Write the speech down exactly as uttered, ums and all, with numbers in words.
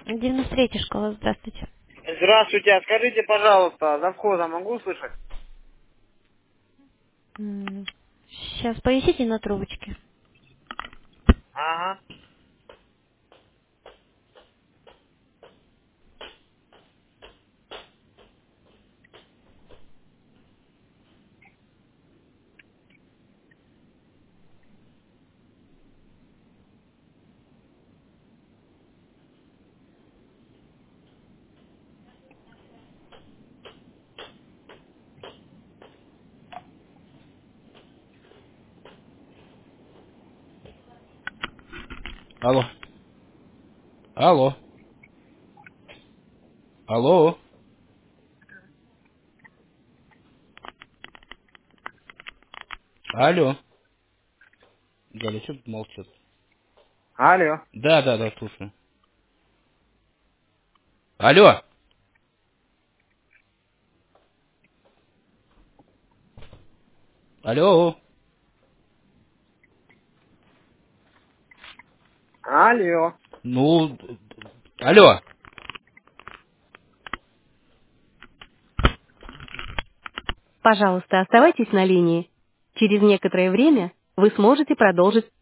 девяносто третья школа, здравствуйте. Здравствуйте, а скажите, пожалуйста, за входом могу слышать? Сейчас повисите на трубочке. Ага. Алло. Алло. Алло. Алло. Галя, что тут молчит? Алло. Да, да, да, слушаю. Алло. Алло. Алло. Ну, алло. Пожалуйста, оставайтесь на линии. Через некоторое время вы сможете продолжить